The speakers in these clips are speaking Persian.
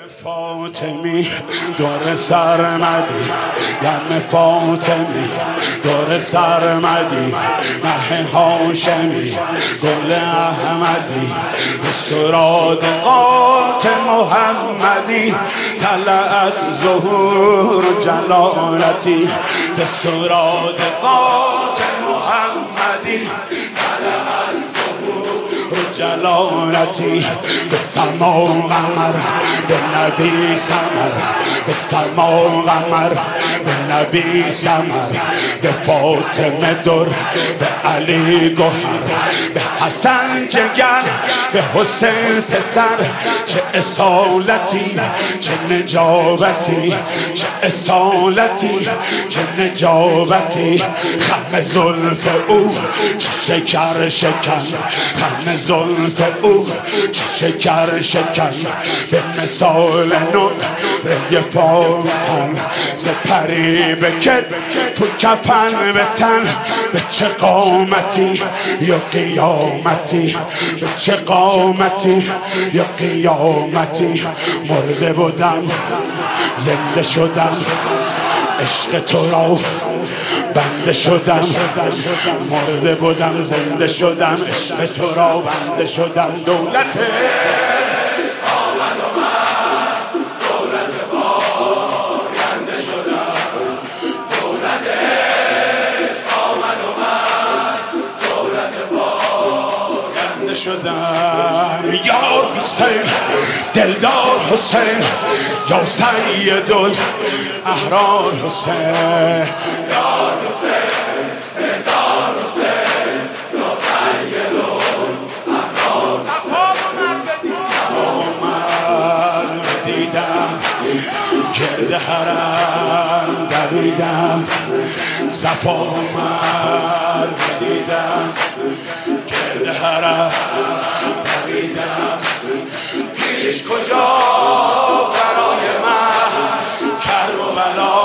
فاطمی دور سرمدی یم فاطمی دور سرمدی مه هاشمی گل احمدی به سرادقات محمدی طلعت ظهور جلالتی به سرادقات محمدی جلالتی به سما و قمر به نبی سمر به سما و قمر به نبی سمر به فاطمه در به علی گوهر به حسن جگر به حسین پسر چه اصالتی چه نجابتی چه اصالتی چه نجابتی خم زلف او چه شکر شکن خم زلف او چه شکر شکن به مثال نقره فاطم ز پری به کتف و کفن به تن به چه قامتی یا قیامتی به چه قامتی یا قیامتی مرده بودم زنده شدم عشق تو را بنده شدم مرده بودم زنده شدم عشق تو را بنده شدم دولت آمد و من دولت باینده شدم دولت آمد و من دولت باینده شدم یا حسین دلدار حسین یا سید الاحرار حسین گرد حرم دویدم صفا عمر دیدم گرد حرم دویدم هیچ کجا برای من کرب و بلا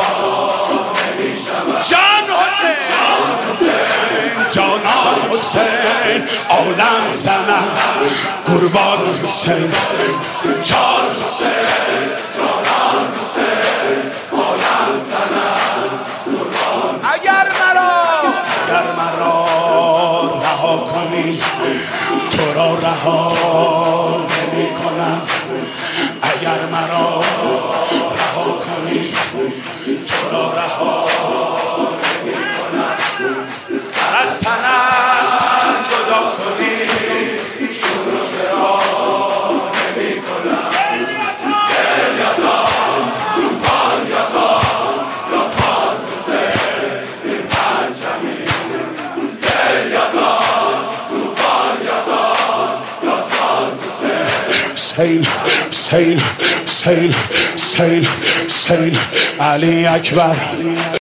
جان حسین جانان حسین عالم زنم قربان حسین جان حسین جانان حسین عالم زنم قربان اگر مرا رها کنی تو را رها نمی کنم اگر مرا رها کنی تو را رها نمی کنم سر از تنم جدا کنی شور و چرا نمی کنم دل یادم توفان یادم یا تاز حسین این پرچمی دل یادم توفان یادم یا تاز حسین حسین حسین حسین حسین علی اکبر